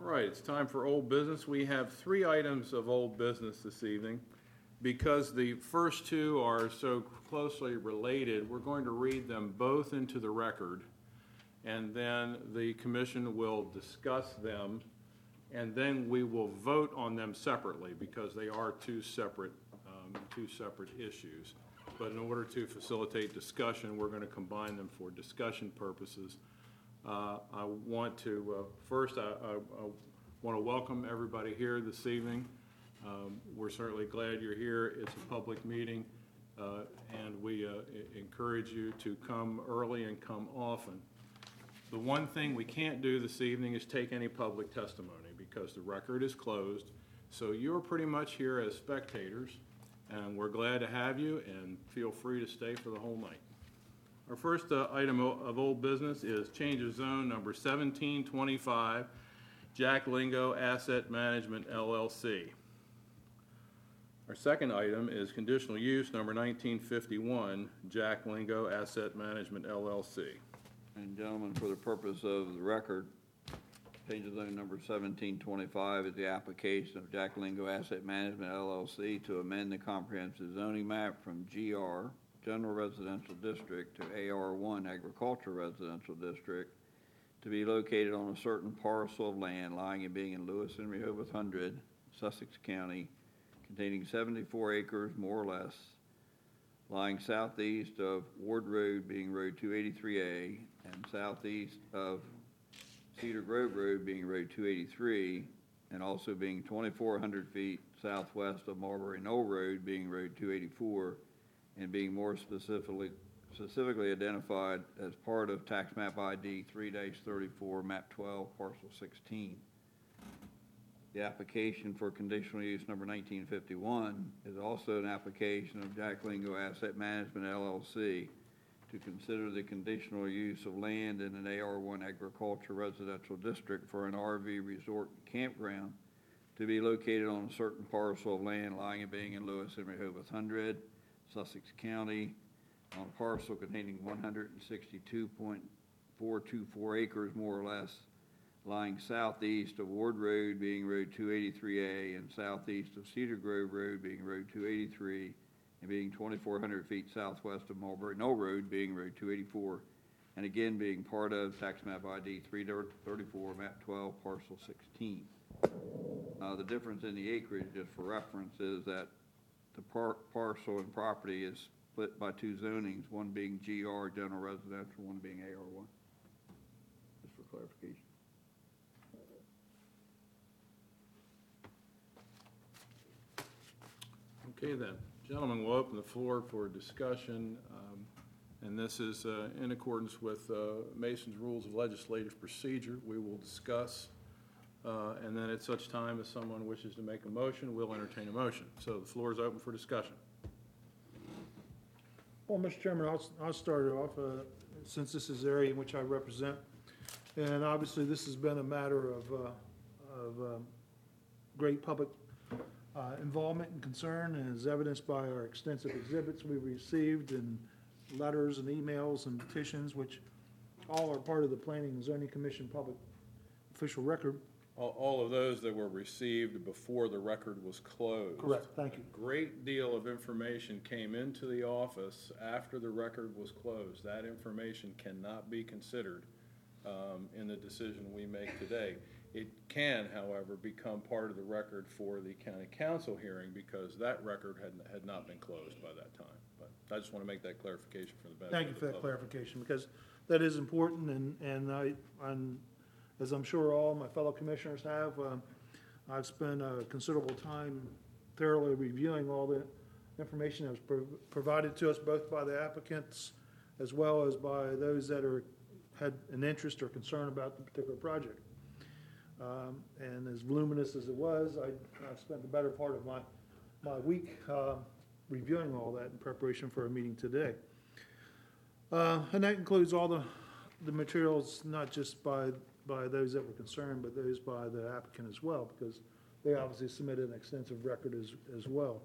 All right, it's time for old business. We have 3 items of old business this evening. Because the first 2 are so closely related, we're going to read them both into the record, and then the commission will discuss them, and then we will vote on them separately because they are two separate issues. But in order to facilitate discussion, we're going to combine them for discussion purposes. I want to first I want to welcome everybody here this evening. We're certainly glad you're here. It's a public meeting, and we encourage you to come early and come often. The one thing we can't do this evening is take any public testimony because the record is closed. So you're pretty much here as spectators, and we're glad to have you, and feel free to stay for the whole night. Our first item of old business is change of zone number 1725, Jack Lingo Asset Management, LLC. Our second item is conditional use number 1951, Jack Lingo Asset Management, LLC. And gentlemen, for the purpose of the record, change of zone number 1725 is the application of Jack Lingo Asset Management, LLC to amend the comprehensive zoning map from GR, General Residential District, to AR1, Agricultural Residential District, to be located on a certain parcel of land lying and being in Lewis and Rehoboth 100, Sussex County, containing 74 acres, more or less, lying southeast of Ward Road, being Road 283A, and southeast of Cedar Grove Road, being Road 283, and also being 2,400 feet southwest of Mulberry Knoll Road, being Road 284, and being more specifically identified as part of Tax Map ID 3-34, Map 12, Parcel 16. The application for conditional use number 1951 is also an application of Jack Lingo Asset Management, LLC, to consider the conditional use of land in an AR1 Agriculture Residential District for an RV resort campground to be located on a certain parcel of land lying and being in Lewis and Rehoboth 100, Sussex County, on a parcel containing 162.424 acres, more or less, lying southeast of Ward Road, being Road 283A, and southeast of Cedar Grove Road, being Road 283, and being 2,400 feet southwest of Mulberry Knoll Road, being Road 284, and again being part of Tax Map ID 3-34, Map 12, Parcel 16. The difference in the acreage, just for reference, is that the parcel and property is split by 2 zonings, one being GR, General Residential, one being AR1. Just for clarification. Okay then, gentlemen, we'll open the floor for discussion, and this is in accordance with Mason's Rules of Legislative Procedure. We will discuss, and then at such time as someone wishes to make a motion, we'll entertain a motion. So the floor is open for discussion. Well, Mr. Chairman, I'll start it off, since this is the area in which I represent, and obviously this has been a matter of great public involvement and concern, and is evidenced by our extensive exhibits we've received, and letters and emails and petitions, which all are part of the Planning and Zoning Commission public official record. All of those that were received before the record was closed. Correct, thank you. A great deal of information came into the office after the record was closed. That information cannot be considered in the decision we make today. It can, however, become part of the record for the county council hearing because that record had not been closed by that time. But I just want to make that clarification for the benefit. Thank you for that clarification, because that is important, and as I'm sure all my fellow commissioners have, I've spent a considerable time thoroughly reviewing all the information that was provided to us, both by the applicants as well as by those that had an interest or concern about the particular project. And as voluminous as it was, I spent the better part of my week reviewing all that in preparation for a meeting today. And that includes all the materials, not just by those that were concerned, but those by the applicant as well, because they obviously submitted an extensive record as well.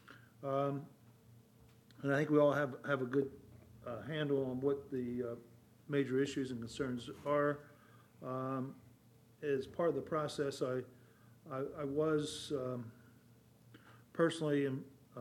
And I think we all have a good handle on what the major issues and concerns are. As as part of the process, I was personally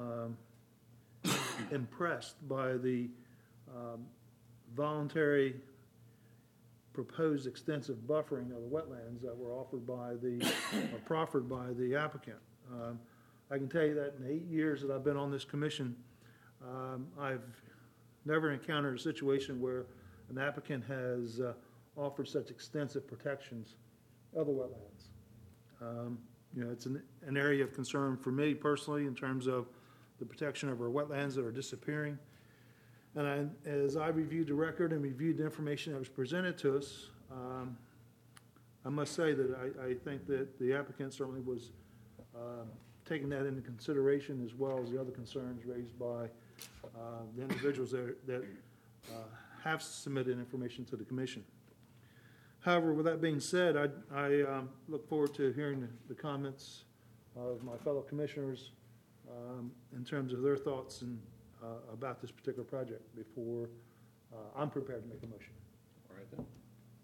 impressed by the voluntary proposed extensive buffering of the wetlands that were offered by or proffered by the applicant. I can tell you that in the 8 years that I've been on this commission, I've never encountered a situation where an applicant has offered such extensive protections of the wetlands. It's an area of concern for me personally in terms of the protection of our wetlands that are disappearing. And as I reviewed the record and reviewed the information that was presented to us, I must say that I think that the applicant certainly was taking that into consideration, as well as the other concerns raised by the individuals that have submitted information to the commission. However, with that being said, I look forward to hearing the comments of my fellow commissioners in terms of their thoughts about this particular project before I'm prepared to make a motion. All right then.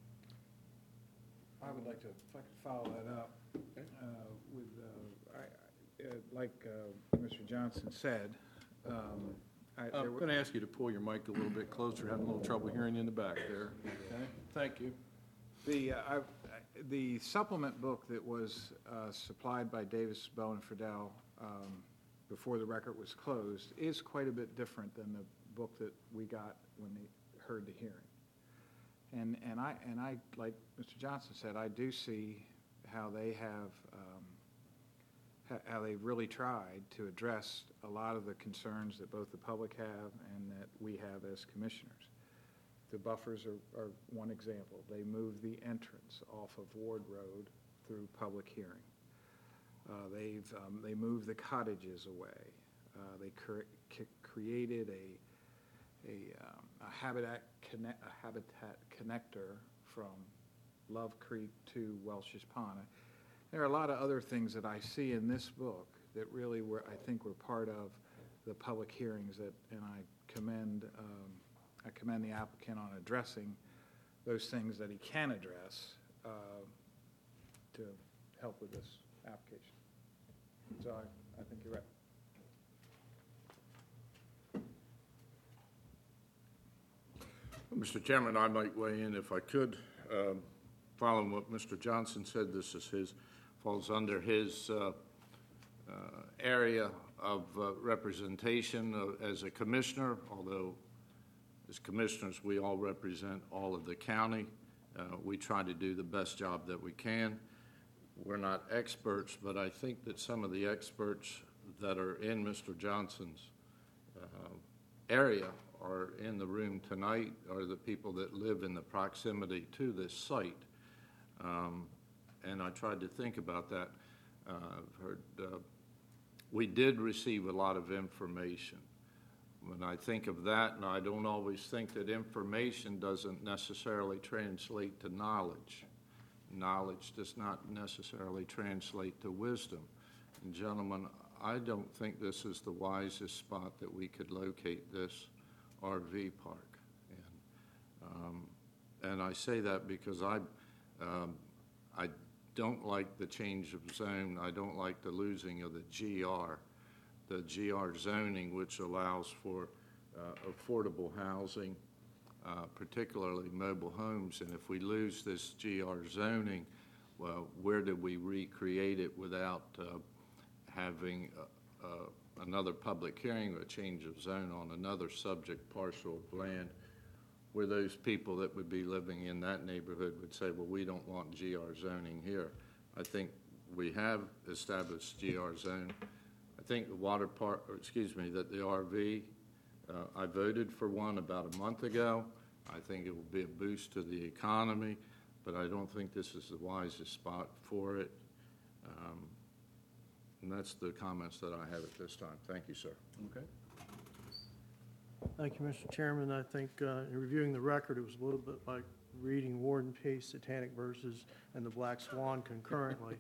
I would like to, if I could follow that up with, like Mr. Johnson said, I'm going to ask you to pull your mic a little bit closer. Having a little trouble hearing you in the back there. Okay, thank you. the supplement book that was supplied by Davis, Bow, and Friedel before the record was closed is quite a bit different than the book that we got when they heard the hearing. And I, like Mr. Johnson said, I do see how they have how they really tried to address a lot of the concerns that both the public have and that we have as commissioners. The buffers are one example. They moved the entrance off of Ward Road through public hearing. They moved the cottages away. They created a habitat connector from Love Creek to Welch's Pond. There are a lot of other things that I see in this book that really were part of the public hearings and I commend the applicant on addressing those things that he can address to help with this application. So I think you're right. Mr. Chairman, I might weigh in if I could. Following what Mr. Johnson said, this is falls under his area of representation as a commissioner, although as commissioners we all represent all of the county. We try to do the best job that we can. We're not experts, but I think that some of the experts that are in Mr. Johnson's area are in the room tonight are the people that live in the proximity to this site. And I tried to think about that. I've heard we did receive a lot of information. When I think of that, and I don't always think that information doesn't necessarily translate to knowledge. Knowledge does not necessarily translate to wisdom. And gentlemen, I don't think this is the wisest spot that we could locate this RV park. And I say that because I don't like the change of zone. I don't like the losing of the GR zoning, which allows for affordable housing, particularly mobile homes. And if we lose this GR zoning, well, where do we recreate it without having another public hearing or a change of zone on another subject parcel of land, where those people that would be living in that neighborhood would say, well, we don't want GR zoning here. I think we have established GR zone. I think the that the RV, I voted for one about a month ago. I think it will be a boost to the economy, but I don't think this is the wisest spot for it. And that's the comments that I have at this time. Thank you, sir. Okay. Thank you, Mr. Chairman. I think in reviewing the record, it was a little bit like reading War and Peace, Satanic Verses, and the Black Swan concurrently.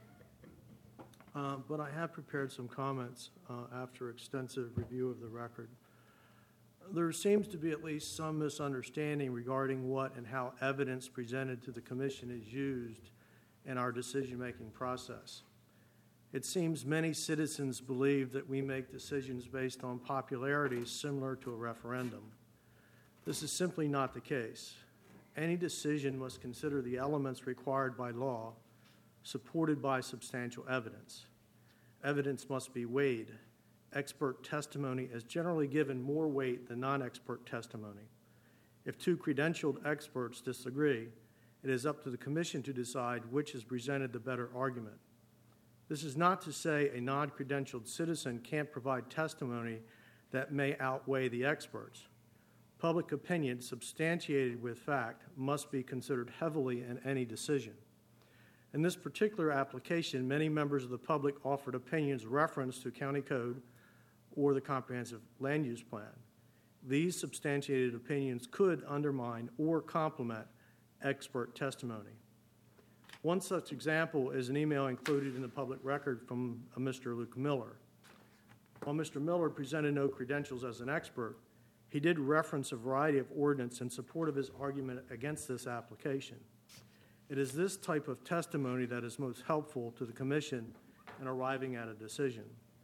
But I have prepared some comments after extensive review of the record. There seems to be at least some misunderstanding regarding what and how evidence presented to the commission is used in our decision-making process. It seems many citizens believe that we make decisions based on popularity similar to a referendum. This is simply not the case. Any decision must consider the elements required by law, supported by substantial evidence. Evidence must be weighed. Expert testimony is generally given more weight than non-expert testimony. If two credentialed experts disagree, it is up to the Commission to decide which has presented the better argument. This is not to say a non-credentialed citizen can't provide testimony that may outweigh the experts. Public opinion substantiated with fact must be considered heavily in any decision. In this particular application, many members of the public offered opinions reference to county code or the comprehensive land use plan. These substantiated opinions could undermine or complement expert testimony. One such example is an email included in the public record from Mr. Luke Miller. While Mr. Miller presented no credentials as an expert, he did reference a variety of ordinance in support of his argument against this application. It is this type of testimony that is most helpful to the Commission in arriving at a decision.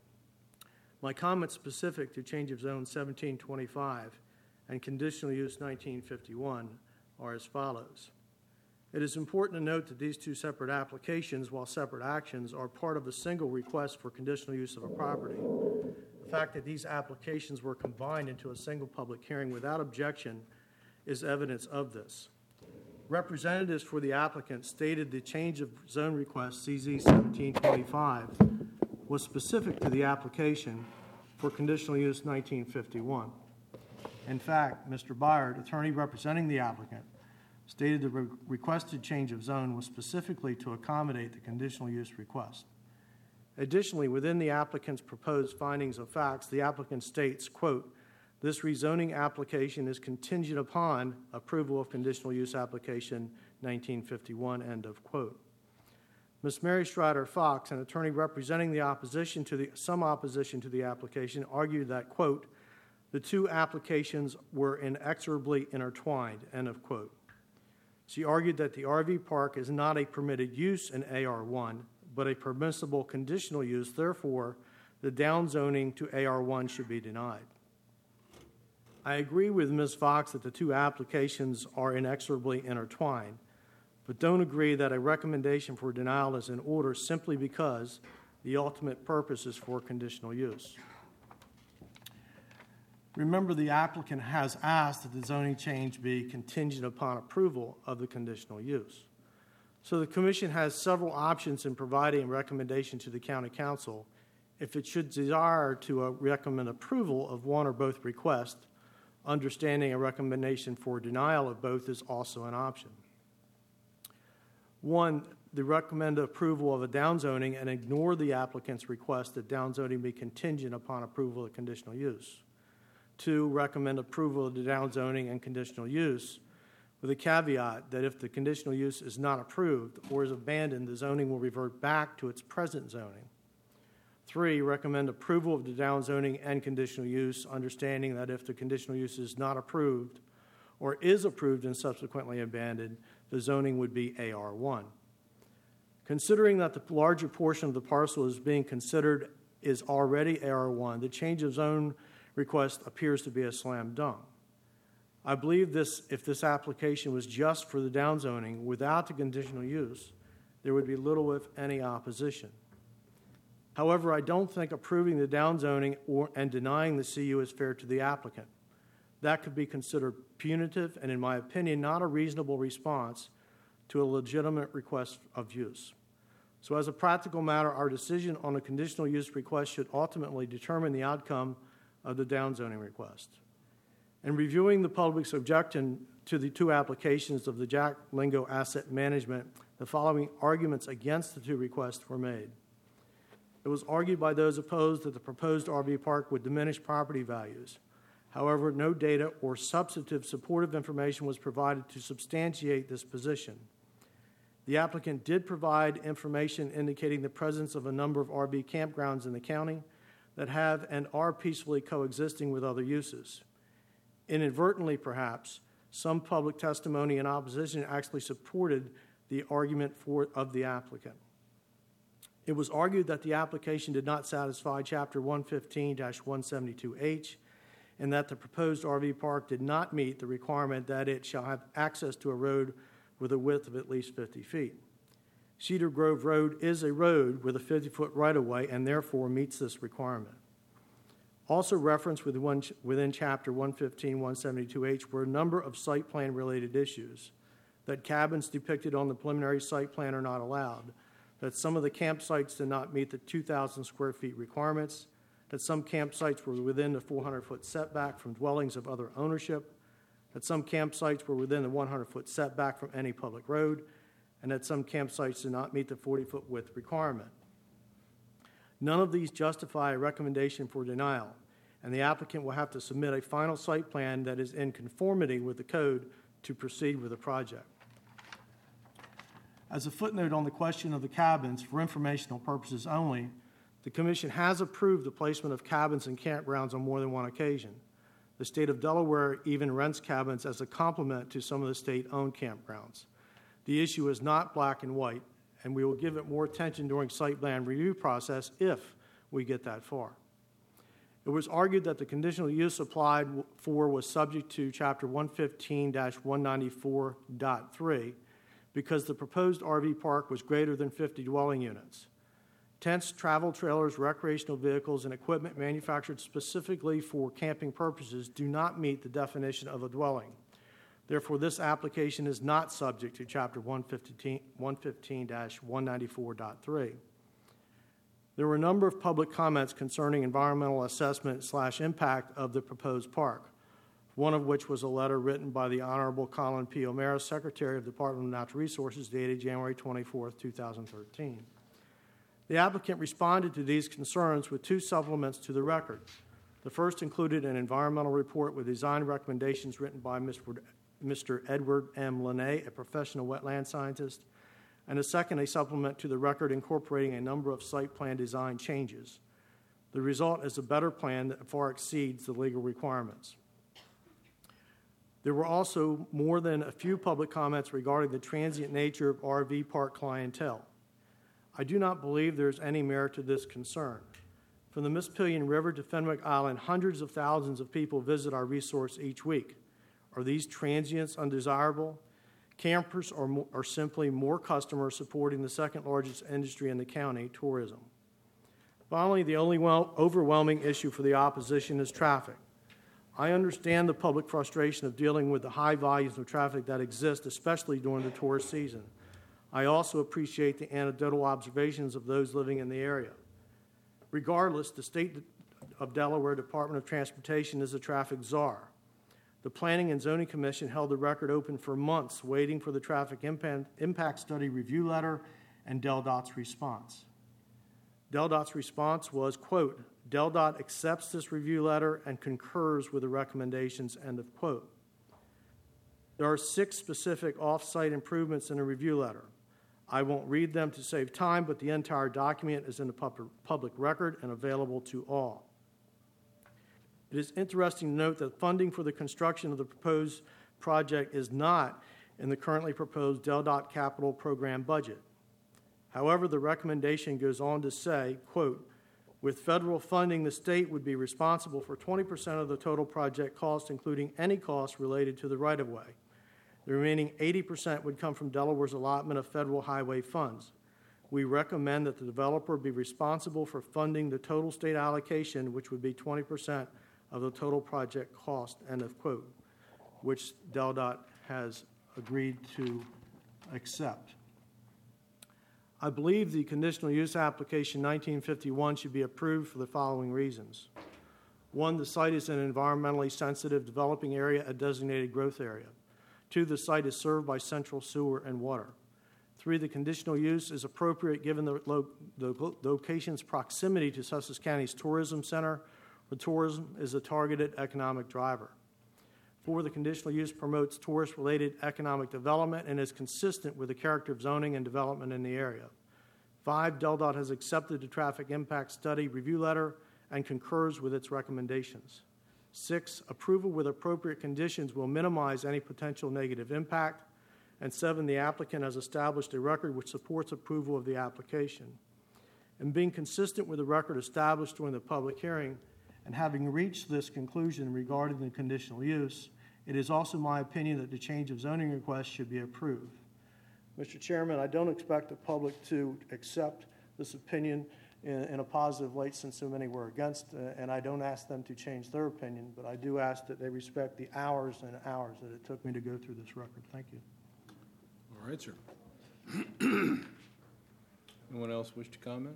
My comments specific to change of zone 1725 and conditional use 1951 are as follows. It is important to note that these two separate applications, while separate actions, are part of a single request for conditional use of a property. The fact that these applications were combined into a single public hearing without objection is evidence of this. Representatives for the applicant stated the change of zone request, CZ 1725, was specific to the application for conditional use 1951. In fact, Mr. Byard, attorney representing the applicant, stated the requested change of zone was specifically to accommodate the conditional use request. Additionally, within the applicant's proposed findings of facts, the applicant states, quote, "This rezoning application is contingent upon approval of conditional use application 1951," end of quote. Ms. Mary Strider Fox, an attorney representing some opposition to the application, argued that, quote, "The two applications were inexorably intertwined," end of quote. She argued that the RV park is not a permitted use in AR1, but a permissible conditional use. Therefore, the downzoning to AR1 should be denied. I agree with Ms. Fox that the two applications are inexorably intertwined, but don't agree that a recommendation for denial is in order simply because the ultimate purpose is for conditional use. Remember, the applicant has asked that the zoning change be contingent upon approval of the conditional use. So the Commission has several options in providing a recommendation to the County Council if it should desire to recommend approval of one or both requests. Understanding a recommendation for denial of both is also an option. One, the recommend approval of a downzoning and ignore the applicant's request that downzoning be contingent upon approval of conditional use. Two, recommend approval of the downzoning and conditional use with a caveat that if the conditional use is not approved or is abandoned, the zoning will revert back to its present zoning. Three, recommend approval of the downzoning and conditional use, understanding that if the conditional use is not approved or is approved and subsequently abandoned, the zoning would be AR1. Considering that the larger portion of the parcel is being considered is already AR1, the change of zone request appears to be a slam dunk. I believe if this application was just for the downzoning without the conditional use, there would be little, if any, opposition. However, I don't think approving the downzoning and denying the CU is fair to the applicant. That could be considered punitive and, in my opinion, not a reasonable response to a legitimate request of use. So as a practical matter, our decision on a conditional use request should ultimately determine the outcome of the downzoning request. In reviewing the public's objection to the two applications of the Jack Lingo Asset Management, the following arguments against the two requests were made. It was argued by those opposed that the proposed RV park would diminish property values. However, no data or substantive supportive information was provided to substantiate this position. The applicant did provide information indicating the presence of a number of RV campgrounds in the county that have and are peacefully coexisting with other uses. Inadvertently, perhaps, some public testimony in opposition actually supported the argument of the applicant. It was argued that the application did not satisfy Chapter 115-172H and that the proposed RV park did not meet the requirement that it shall have access to a road with a width of at least 50 feet. Cedar Grove Road is a road with a 50-foot right-of-way and therefore meets this requirement. Also referenced within Chapter 115-172H were a number of site plan-related issues, that cabins depicted on the preliminary site plan are not allowed, that some of the campsites did not meet the 2,000 square feet requirements, that some campsites were within the 400-foot setback from dwellings of other ownership, that some campsites were within the 100-foot setback from any public road, and that some campsites did not meet the 40-foot width requirement. None of these justify a recommendation for denial, and the applicant will have to submit a final site plan that is in conformity with the code to proceed with the project. As a footnote on the question of the cabins, for informational purposes only, the Commission has approved the placement of cabins and campgrounds on more than one occasion. The state of Delaware even rents cabins as a complement to some of the state-owned campgrounds. The issue is not black and white, and we will give it more attention during site plan review process if we get that far. It was argued that the conditional use applied for was subject to Chapter 115-194.3 because the proposed RV park was greater than 50 dwelling units. Tents, travel trailers, recreational vehicles, and equipment manufactured specifically for camping purposes do not meet the definition of a dwelling. Therefore, this application is not subject to Chapter 115-194.3. There were a number of public comments concerning environmental assessment/impact of the proposed park, one of which was a letter written by the Honorable Colin P. O'Mara, Secretary of the Department of Natural Resources, dated January 24, 2013. The applicant responded to these concerns with two supplements to the record. The first included an environmental report with design recommendations written by Mr. Edward M. Lene, a professional wetland scientist, and the second, a supplement to the record incorporating a number of site plan design changes. The result is a better plan that far exceeds the legal requirements. There were also more than a few public comments regarding the transient nature of RV park clientele. I do not believe there is any merit to this concern. From the Mispillion River to Fenwick Island, hundreds of thousands of people visit our resource each week. Are these transients undesirable? Campers are simply more customers supporting the second largest industry in the county, tourism. Finally, the only overwhelming issue for the opposition is traffic. I understand the public frustration of dealing with the high volumes of traffic that exist, especially during the tourist season. I also appreciate the anecdotal observations of those living in the area. Regardless, the State of Delaware Department of Transportation is a traffic czar. The Planning and Zoning Commission held the record open for months, waiting for the traffic impact study review letter and DelDOT's response. DelDOT's response was, quote, DelDOT accepts this review letter and concurs with the recommendations, end of quote. There are 6 specific off-site improvements in the review letter. I won't read them to save time, but the entire document is in the public record and available to all. It is interesting to note that funding for the construction of the proposed project is not in the currently proposed DelDOT capital program budget. However, the recommendation goes on to say, quote, with federal funding, the state would be responsible for 20% of the total project cost, including any costs related to the right-of-way. The remaining 80% would come from Delaware's allotment of federal highway funds. We recommend that the developer be responsible for funding the total state allocation, which would be 20% of the total project cost, end of quote, which DelDOT has agreed to accept. I believe the conditional use application 1951 should be approved for the following reasons. 1, the site is an environmentally sensitive developing area, a designated growth area. 2, the site is served by central sewer and water. 3, the conditional use is appropriate given the location's proximity to Sussex County's tourism center, where tourism is a targeted economic driver. 4, the conditional use promotes tourist-related economic development and is consistent with the character of zoning and development in the area. 5, DelDOT has accepted the traffic impact study review letter and concurs with its recommendations. 6, approval with appropriate conditions will minimize any potential negative impact. And 7, the applicant has established a record which supports approval of the application. And being consistent with the record established during the public hearing, and having reached this conclusion regarding the conditional use, it is also my opinion that the change of zoning request should be approved. Mr. Chairman, I don't expect the public to accept this opinion in a positive light since so many were against, and I don't ask them to change their opinion, but I do ask that they respect the hours and hours that it took me to go through this record. Thank you. All right, sir. Anyone else wish to comment?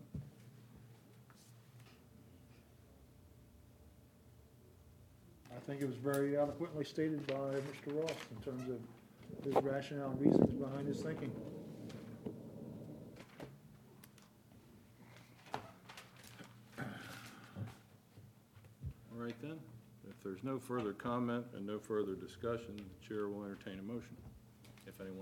I think it was very eloquently stated by Mr. Ross in terms of his rationale and reasons behind his thinking. All right then, if there's no further comment and no further discussion, the chair will entertain a motion, if anyone